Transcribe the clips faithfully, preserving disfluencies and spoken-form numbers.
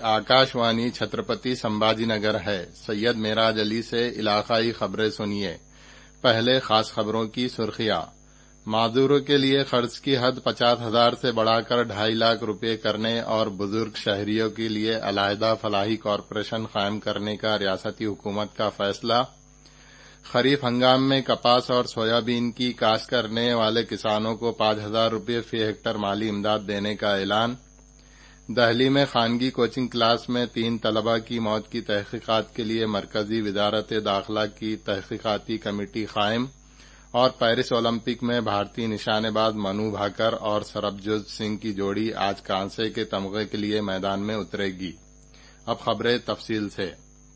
आकाशवाणी छत्रपति संभाजी नगर है। सैयद मेराज अली से इलाकाई खबरें सुनिए। पहले खास खबरों की सुर्खियां। माजूरों के लिए खर्च की हद पचास हजार से बढ़ाकर ढाई लाख रुपये करने और बुजुर्ग शहरियों के लिए अलहदा फलाही कॉरपोरेशन कायम करने का रियासती हुकूमत का फैसला। खरीफ हंगाम में कपास और सोयाबीन की काश्त करने वाले किसानों को पांच हजार रुपये फी हेक्टर माली इमदाद देने का ऐलान। दहली में खानगी कोचिंग क्लास में तीन तलबा की मौत की तहकीकात के लिए मरकजी वजारत दाखिला की तहकीकाती कमेटी कायम। और पेरिस ओलंपिक में भारतीय निशानेबाज मनु भाकर और सरबजोत सिंह की जोड़ी आज कांसे के तमगे के लिए मैदान में उतरेगी। अब खबरें तफसील से।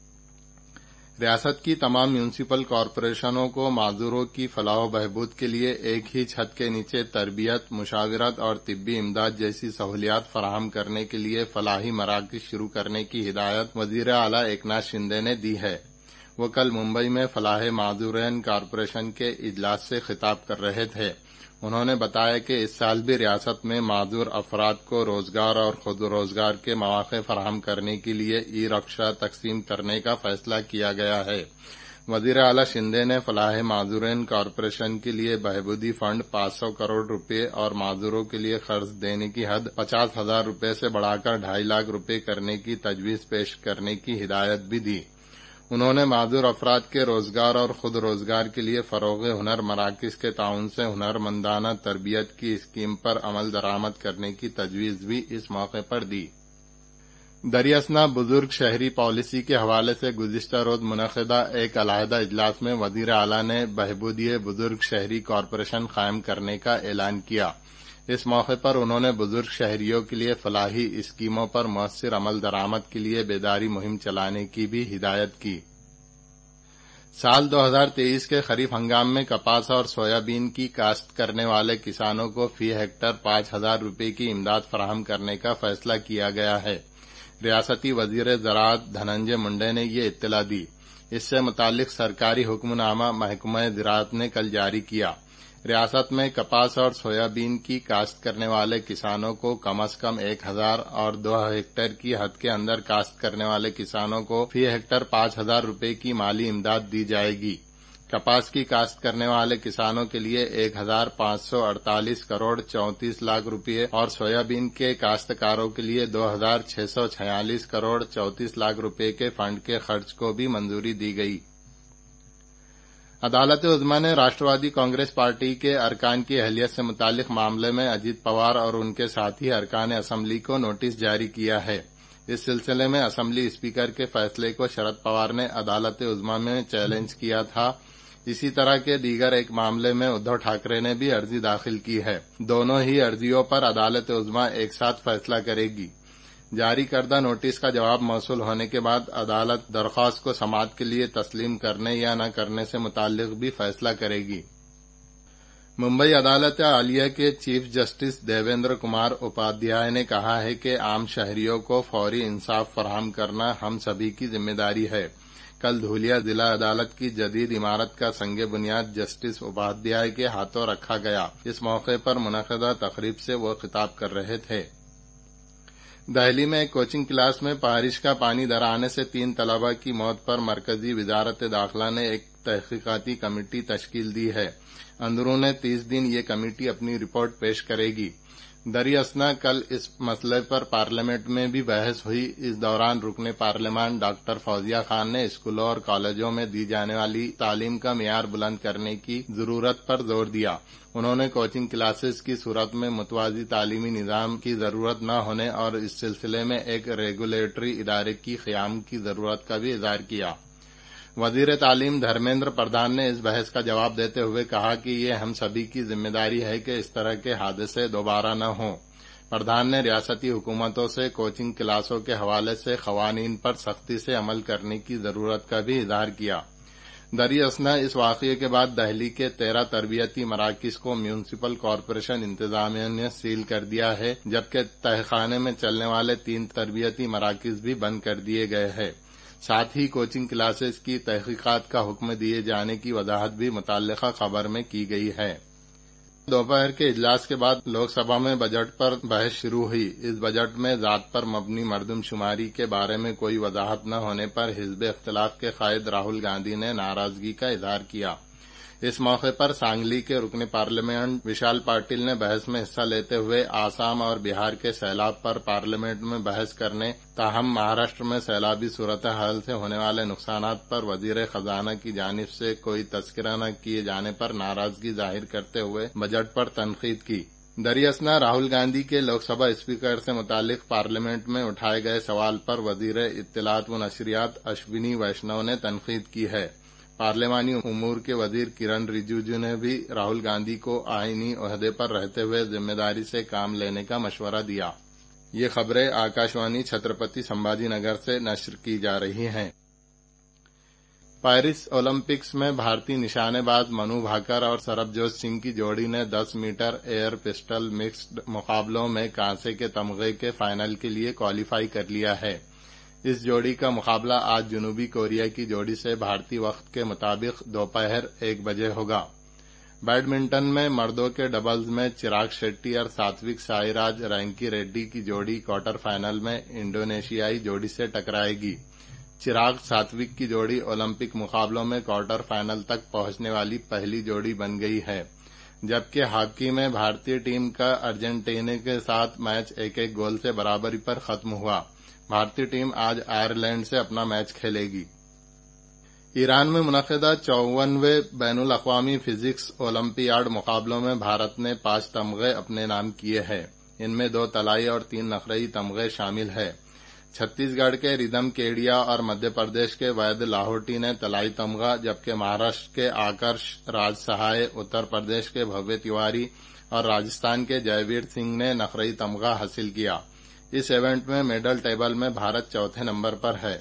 रियासत की तमाम म्यूनिसिपल कॉरपोरेशनों को माजूरों की फलाह बहबूद के लिए एक ही छत के नीचे तरबियत, मुशावरत और तिब्बी इमदाद जैसी सहूलियात फराहम करने के लिए फलाही मराकज़ शुरू करने की हिदायत वजीर आला एकनाथ शिंदे ने दी है। वो कल मुंबई में फलाह माजूरैन कॉरपोरेशन के इजलास से खिताब कर रहे थे। उन्होंने बताया कि इस साल भी रियासत में माजूर अफराद को रोजगार और खुद रोजगार के मौके फराहम करने के लिए ई रक्षा तकसीम करने का फैसला किया गया है। वजीर आला शिंदे ने फलाह माजूरैन कॉरपोरेशन के लिए बहबूदी फंड पांच सौ करोड़ रुपये और माजूरों के लिए कर्ज देने की हद पचास हजार रुपये से बढ़ाकर ढाई लाख रुपये करने की तजवीज पेश करने की हिदायत भी दी। उन्होंने माजूर अफराद के रोजगार और खुद रोजगार के लिए फरोग हुनर मराकज़ के ताउन से हुनरमंदाना तरबियत की स्कीम पर अमल दरामद करने की तजवीज भी इस मौके पर दी। दरियासना बुजुर्ग शहरी पॉलिसी के हवाले से गुज़िश्ता रोज मुनक़िदा एक अलहदा इजलास में वज़ीर आला ने बहबूदिये बुजुर्ग शहरी कॉरपोरेशन कायम करने का ऐलान किया। इस मौके पर उन्होंने बुजुर्ग शहरियों के लिए फलाही स्कीमों पर मौसर अमल दरामद के लिए बेदारी मुहिम चलाने की भी हिदायत की। साल दो हजार तेईस के खरीफ हंगाम में कपास और सोयाबीन की काश्त करने वाले किसानों को फी हेक्टर पांच हजार रुपये की इमदाद फराहम करने का फैसला किया गया है। रियासती वजीर ज़राअत धनंजय मुंडे ने ये इत्तला दी। इससे मुतालिक सरकारी हुक्मनामा महकमा ज़राअत ने कल जारी किया। रियासत में कपास और सोयाबीन की काश्त करने वाले किसानों को कम अज कम एक हजार और दो हेक्टेयर की हद के अंदर काश्त करने वाले किसानों को फी हेक्टर पांच हजार रुपये की माली इमदाद दी जाएगी। कपास की काश्त करने वाले किसानों के लिए एक हजार पांच सौ अड़तालीस करोड़ चौंतीस लाख रुपये और सोयाबीन के काश्तकारों के लिए दो हजार छह सौ छियालीस करोड़ चौंतीस लाख रुपये के फंड के खर्च को भी मंजूरी दी गई। अदालत उज़्मा ने राष्ट्रवादी कांग्रेस पार्टी के अरकान की अहलियत से मुतालिक मामले में अजीत पवार और उनके साथी अरकान असम्बली को नोटिस जारी किया है। इस सिलसिले में असम्बली स्पीकर के फैसले को शरद पवार ने अदालत उज़्मा में चैलेंज किया था। इसी तरह के दीगर एक मामले में उद्धव ठाकरे ने भी अर्जी दाखिल की है। दोनों ही अर्जियों पर अदालत उज़्मा एक साथ फैसला करेगी। जारी करदा नोटिस का जवाब मौसूल होने के बाद अदालत दरख्वास्त को समाअत के लिए तस्लीम करने या न करने से मुताल्लिक भी फैसला करेगी। मुंबई अदालत आलिया के चीफ जस्टिस देवेंद्र कुमार उपाध्याय ने कहा है कि आम शहरियों को फौरी इंसाफ फराहम करना हम सभी की जिम्मेदारी है। कल धूलिया जिला अदालत की जदीद इमारत का संगे बुनियाद जस्टिस उपाध्याय के हाथों रखा गया। इस मौके पर मुनक़िदा तकरीब से वो खिताब कर रहे थे। दहली में एक कोचिंग क्लास में बारिश का पानी दर आने से तीन तलबा की मौत पर मरकजी वजारत दाखिला ने एक तहकीकाती कमेटी तश्कील दी है। अंदरून तीस दिन ये कमेटी अपनी रिपोर्ट पेश करेगी। दरियासना कल इस मसले पर पार्लियामेंट में भी बहस हुई। इस दौरान रुकने पार्लियामान डॉक्टर फौजिया खान ने स्कूलों और कॉलेजों में दी जाने वाली तालीम का मियार बुलंद करने की जरूरत पर जोर दिया। उन्होंने कोचिंग क्लासेस की सूरत में मुतवाज़ी तालीमी निजाम की जरूरत न होने और इस सिलसिले में एक रेगुलेटरी इदारे की क़याम की जरूरत का भी इज़हार किया। वजीर तालीम धर्मेंद्र प्रधान ने इस बहस का जवाब देते हुए कहा कि ये हम सभी की जिम्मेदारी है कि इस तरह के हादसे दोबारा न हों। प्रधान ने रियासती हुकूमतों से कोचिंग क्लासों के हवाले से क़वानीन पर सख्ती से अमल करने की जरूरत का भी इज़हार किया। दरियासना इस वाक़ये के बाद दहली के तेरह तरबियती मराकिज़ को म्यूनिसिपल कॉरपोरेशन इंतजामिया ने सील कर दिया है, जबकि तहखाने में चलने वाले तीन तरबियती मराकिज़ भी बंद कर दिए गए हैं। साथ ही कोचिंग क्लासेस की तहकीकात का हुक्म दिए जाने की वजाहत भी मुतल्लिका खबर में की गई है। دوپہر کے اجلاس کے بعد لوک سبھا میں بجٹ پر بحث شروع ہوئی۔ اس بجٹ میں ذات پر مبنی مردم شماری کے بارے میں کوئی وضاحت نہ ہونے پر حزب اختلاف کے قائد راہل گاندھی نے ناراضگی کا اظہار کیا۔ اس موقع پر سانگلی کے رکن پارلیمنٹ وشال پاٹل نے بحث میں حصہ لیتے ہوئے آسام اور بہار کے سیلاب پر پارلیمنٹ میں بحث کرنے، تاہم مہاراشٹر میں سیلابی صورتحال سے ہونے والے نقصانات پر وزیر خزانہ کی جانب سے کوئی تذکرہ نہ کیے جانے پر ناراضگی ظاہر کرتے ہوئے بجٹ پر تنقید کی۔ دراصل راہل گاندھی کے لوک سبھا اسپیکر سے متعلق پارلیمنٹ میں اٹھائے گئے سوال پر وزیر اطلاعات و نشریات اشونی ویشنو نے تنقید کی ہے۔ پارلیمانی امور کے وزیر کرن رجیجو نے بھی راہل گاندھی کو آئینی عہدے پر رہتے ہوئے ذمہ داری سے کام لینے کا مشورہ دیا۔ یہ خبریں آکاشوانی چھترپتی سمبھاجی نگر سے نشر کی جا رہی ہیں۔ پیرس اولمپکس میں بھارتی نشانے باز منو بھاکر اور سربجوت سنگھ کی جوڑی نے دس میٹر ایئر پسٹل مکسڈ مقابلوں میں کانسے کے تمغے کے فائنل کے لیے کوالیفائی کر لیا ہے۔ اس جوڑی کا مقابلہ آج جنوبی کوریا کی جوڑی سے بھارتی وقت کے مطابق دوپہر ایک بجے ہوگا۔ بیڈمنٹن میں مردوں کے ڈبلز میں چراغ شیٹی اور ساتوک سائیراج رینکی ریڈی کی جوڑی کوارٹر فائنل میں انڈونیشیائی جوڑی سے ٹکرائے گی۔ چراغ ساتوک کی جوڑی اولمپک مقابلوں میں کوارٹر فائنل تک پہنچنے والی پہلی جوڑی بن گئی ہے، جبکہ ہاکی میں بھارتی ٹیم کا ارجنٹینا کے ساتھ میچ ایک ایک گول سے برابری پر ختم ہوا۔ بھارتی ٹیم آج آئرلینڈ سے اپنا میچ کھیلے گی۔ ایران میں منعقدہ چوونویں بین الاقوامی فزکس اولمپیاڈ مقابلوں میں بھارت نے پانچ تمغے اپنے نام کیے ہیں۔ ان میں دو طلائی اور تین نقرئی تمغے شامل ہیں۔ چھتیس گڑھ کے ردھم کیڈیا اور مدھیہ پردیش کے وید لاہوٹی نے طلائی تمغہ، جبکہ مہاراشٹر کے آکرش راج سہائے، اتر پردیش کے بھویہ تیواری اور راجستھان کے جے ویر سنگھ نے نقرئی تمغہ حاصل کیا۔ اس ایونٹ میں میڈل ٹیبل میں بھارت چوتھے نمبر پر ہے۔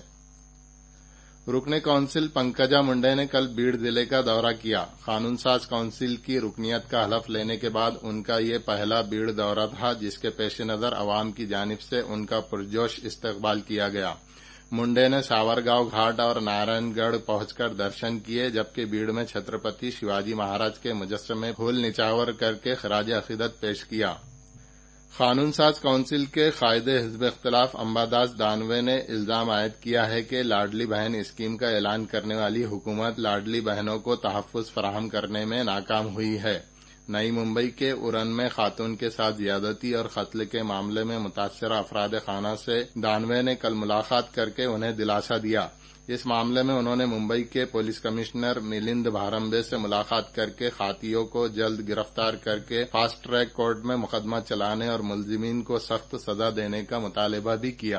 رکن کونسل پنکجا منڈے نے کل بیڑ ضلع کا دورہ کیا۔ قانون ساز کونسل کی رکنیت کا حلف لینے کے بعد ان کا یہ پہلا بیڑ دورہ تھا، جس کے پیش نظر عوام کی جانب سے ان کا پرجوش استقبال کیا گیا۔ منڈے نے ساورگاؤں گھاٹ اور نارائن گڑھ پہنچ کر درشن کیے، جبکہ بیڑ میں چھترپتی شیواجی مہاراج کے مجسمے پھول نچاور کر کے خراج عقیدت پیش کیا۔ قانون ساز کونسل کے قائد حزب اختلاف امباداس دانوے نے الزام عائد کیا ہے کہ لاڈلی بہن اسکیم کا اعلان کرنے والی حکومت لاڈلی بہنوں کو تحفظ فراہم کرنے میں ناکام ہوئی ہے۔ نئی ممبئی کے ارن میں خاتون کے ساتھ زیادتی اور قتل کے معاملے میں متاثرہ افراد خانہ سے دانوے نے کل ملاقات کر کے انہیں دلاسا دیا۔ اس معاملے میں انہوں نے ممبئی کے پولیس کمشنر ملند بھارمبے سے ملاقات کر کے قاتلوں کو جلد گرفتار کر کے فاسٹ ٹریک کورٹ میں مقدمہ چلانے اور ملزمین کو سخت سزا دینے کا مطالبہ بھی کیا۔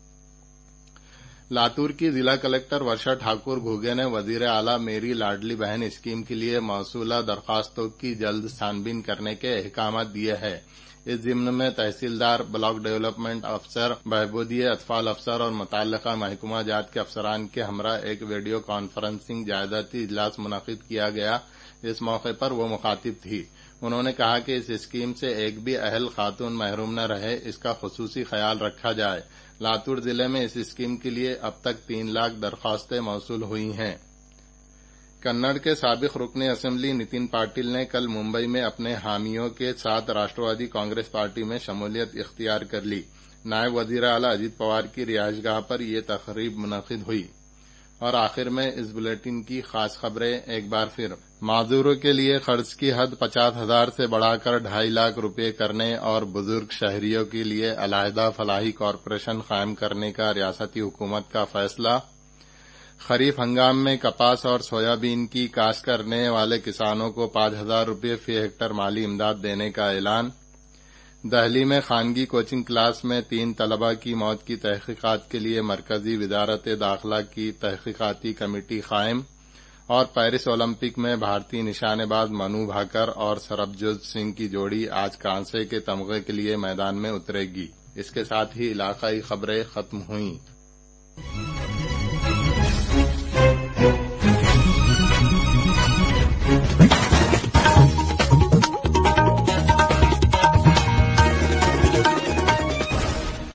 لاتور کی ضلع کلکٹر ورشا ٹھاکر گھوگے نے وزیر اعلیٰ میری لاڈلی بہن اسکیم کے لیے موصولہ درخواستوں کی جلد چھان بین کرنے کے احکامات دیے ہیں۔ اس ضمن میں تحصیلدار، بلاک ڈیولپمنٹ افسر، بہبودی اطفال افسر اور متعلقہ محکمہ جات کے افسران کے ہمراہ ایک ویڈیو کانفرنسنگ جائزاتی اجلاس منعقد کیا گیا۔ اس موقع پر وہ مخاطب تھی۔ انہوں نے کہا کہ اس اسکیم سے ایک بھی اہل خاتون محروم نہ رہے، اس کا خصوصی خیال رکھا جائے۔ لاتور ضلع میں اس اسکیم کے لیے اب تک تین لاکھ درخواستیں موصول ہوئی ہیں۔ کنڑ کے سابق رکن اسمبلی نتن پاٹل نے کل ممبئی میں اپنے حامیوں کے ساتھ راشٹروادی کانگریس پارٹی میں شمولیت اختیار کر لی۔ نائب وزیر اعلیٰ اجیت پوار کی رہائش گاہ پر یہ تقریب منعقد ہوئی۔ اور آخر میں اس بلیٹن کی خاص خبریں ایک بار پھر۔ معذوروں کے لیے قرض کی حد پچاس ہزار سے بڑھا کر ڈھائی لاکھ روپے کرنے اور بزرگ شہریوں کے لیے علیحدہ فلاحی کارپوریشن قائم کرنے کا ریاستی حکومت کا فیصلہ۔ خریف ہنگام میں کپاس اور سویابین کی کاشت کرنے والے کسانوں کو پانچ ہزار روپے فی ہیکٹر مالی امداد دینے کا اعلان۔ دہلی میں خانگی کوچنگ کلاس میں تین طلباء کی موت کی تحقیقات کے لیے مرکزی وزارت داخلہ کی تحقیقاتی کمیٹی قائم۔ اور پیرس اولمپک میں بھارتی نشانے باز منو بھاکر اور سربجوت سنگھ کی جوڑی آج کانسے کے تمغے کے لیے میدان میں اترے گی۔ اس کے ساتھ ہی علاقائی خبریں ختم ہوئیں۔